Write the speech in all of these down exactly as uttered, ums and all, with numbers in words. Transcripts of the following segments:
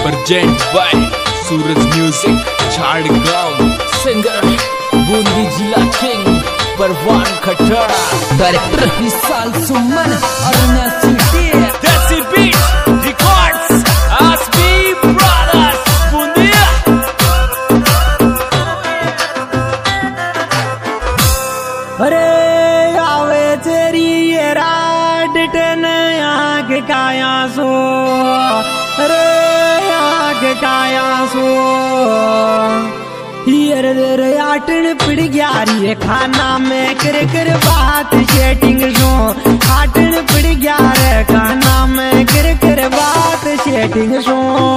Present by Suraj music Jhadgaon. Singer Bundi जिला king Parwan Khattar. Director Vishal Suman और Desi beat records S B brothers Bundiya. अरे आवे तेरी ये रात टन आग काया सो, अरे आग काया सो यर रे आटन पिड़ गया रे खाना में कर कर बात सेटिंग सो। आटन पिड़ गया रे खाना में कर कर बात सेटिंग सो।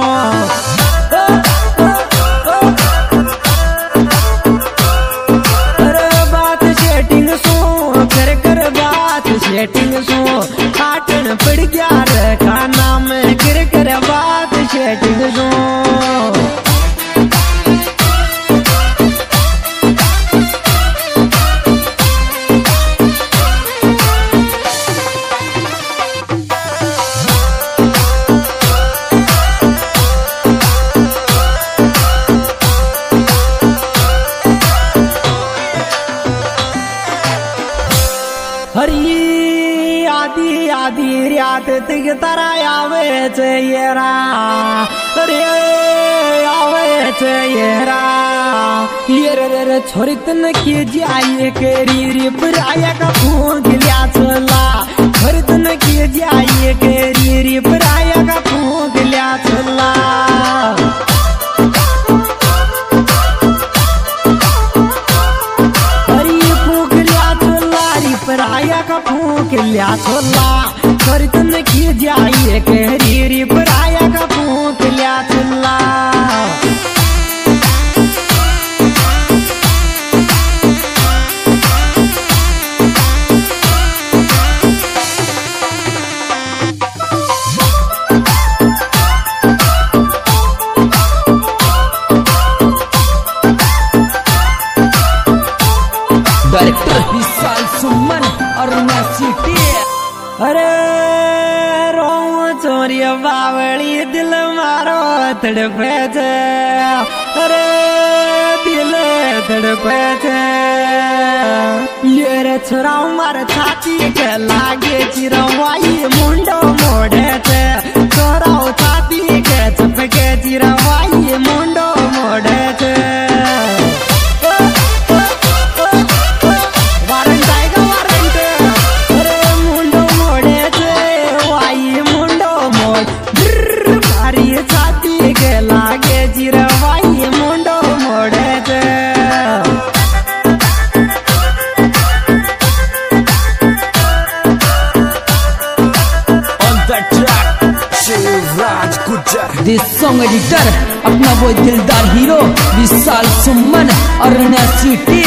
सेटिंग सो आटन पड़ गया रे खाना में कर कर बात सेटिंग सो। हरी आदि आदि रियात तिग तारा आवे चेयरा, अरे आवे चेयरा ये रे रे छोरी तन के जाए केरी रे पराया का फूंक लिया चला। छोरी तन के जाए केरी रे पराया का फूंक लिया चला। पराया का फूंक लिया छोला। छोरी तन की जाइए कहरी री पराया का फूंक लिया छोला। डायरेक्टर विशाल सुमन और अरे रो चोरिया बावली दिल मारो तड़पे थे, अरे दिल तड़पे थे ये रे छोरा मार छाती के लागे चिरवाई मुंडो मोड़े थे। छोरा छाती के चपके चिरवाई मुंडो मोड़े थे। दिस सॉन्ग एडिटर अपना वो दिलदार हीरो विशाल सुमन और सिटी।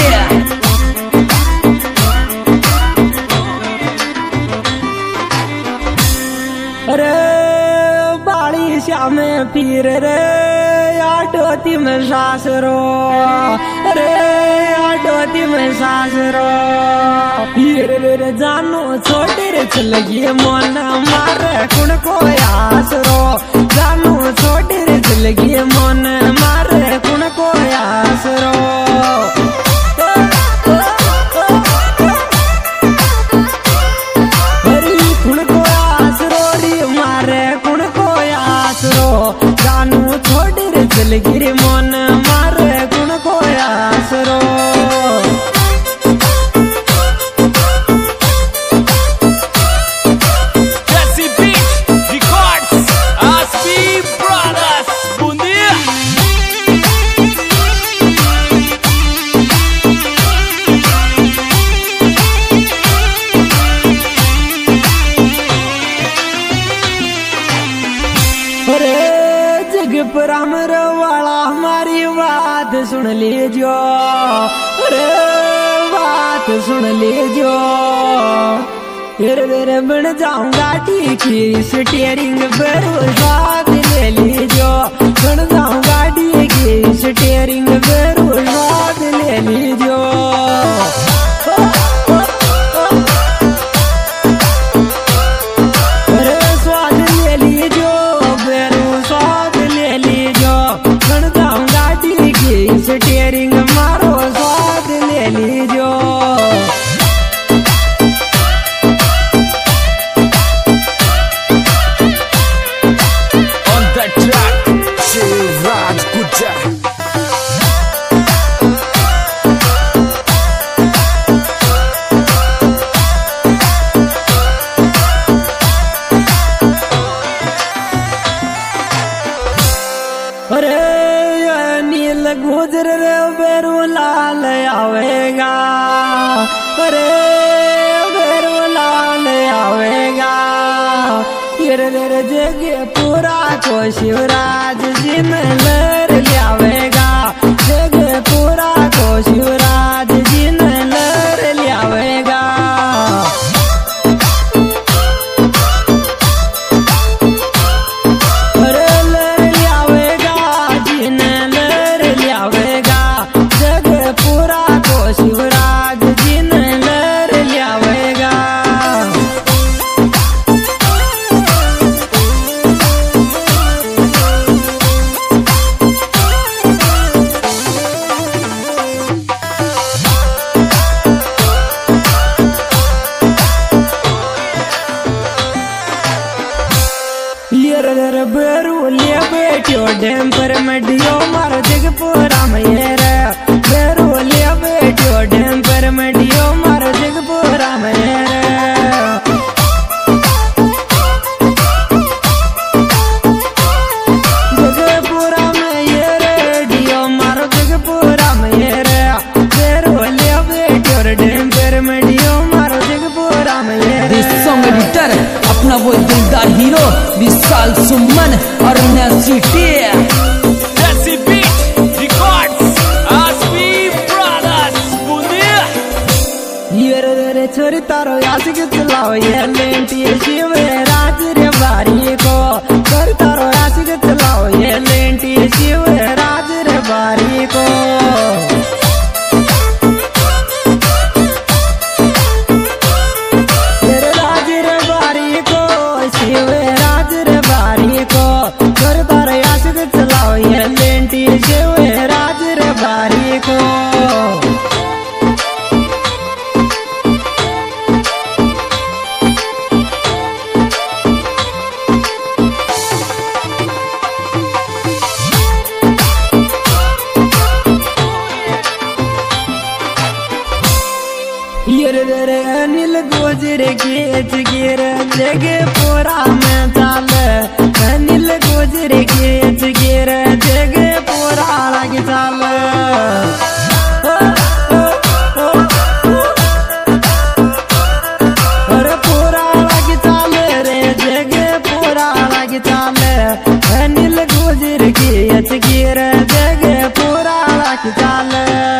अरे बाड़ी श्याम पीर रे आटोती में सासरो, अरे आटोती में सासरो हीर रे जानो छोटे रे चल गए मन मारे कुण को आसरो। जानो छोटे रे चल गए मन मारे कुण को आसरो। जानू छोड़ रे चल गिरे मन मारे गुण को आसरो। Desi beat records S B brothers Bundiya. पर अमर वाला हमारी बात सुन लीजो, अरे बात सुन लीजो। फिर मेरे बन जाऊंगा की स्टीयरिंग पर स्वाद ले लीजो। बन जाऊंगा की स्टीयरिंग पर स्वाद ले लीजो। स्वाद ले लीजो, स्वाद ले that track, Shivraj Gujjar. अरे नील गुजर रे बेरू लाल आवेगा, अरे बेरू लाल आवेगा, रे जगे पूरा को शिवराज जी में लर लियावेगा, जगे पूरा को शिवराज जी में लर लियावेगा। शिवराज जी ने लर लियावेगा। ये बेरू लिया बेटियो डेम पर मडियो मारो जगपुरा में ये रे बेरू लिया बेटियो डेम पर मडियो मारो जगपुरा में ये रे। जगपुरा में ये रे डियो मारो जगपुरा में ये रे बेरू लिया बेटियो डेम पर मडियो मारो जगपुरा में ये रे। दिस सॉन्ग एडिटर अपना वो दिलदार हीरो विशाल सुमन और नसीटी छोरी तारो यासिक चलाओ ये लेंटी शिवराज रे बारी को, छोरी तारो यासिक चलाओ ये लेंटी शिवराज रे बारी को। राज रे बारी को शिवराज रे बारी को, छोरी तारो यासिक चलाओ ये लेंटी शिवराज रे बारी को। अनिल गुजर गेच गिर जगे पूरा में चाल, अनिल गुजर गेच गिर जगे पूरा लग चाल। अरे पूरा लग चाल रे जगे पूरा लग चाल, अनिल गुजर गेच गिर जगे पूरा लग चाल।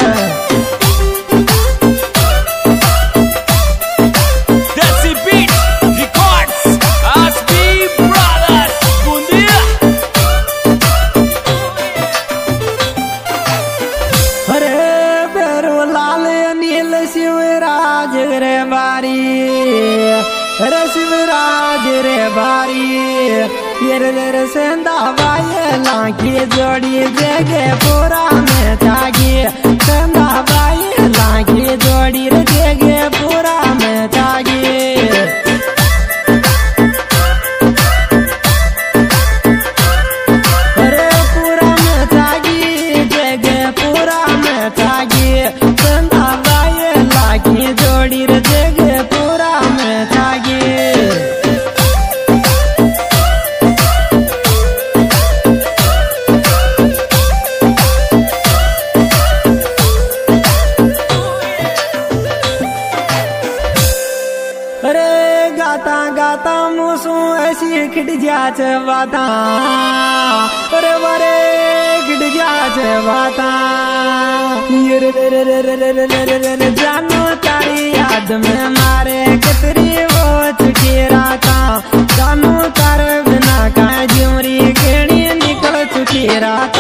शिवराज रे बारी, रे शिवराज रे बारी, ये रे सेंधा भाई लागी जोड़ी जगे पूरा में जागी, सेंधा भाई लागी जोड़ी रे जगे पूरा में जागी। अरे पूरा में जागी जगे पूरा में जागी, सेंधा लागी जोड़ी रे जगे पूरा में जागी। अरे गाता गाता मुसू ऐसी खिट जाच बाता, अरे बरे खिट जाच बाता। ये रे रे रे रे रे रे रे रे रे जानो तारी याद में मारे कतरी वो चुकी राता, जानो तारे बिना का ज्यूरी केड़ी निकल चुकी रात।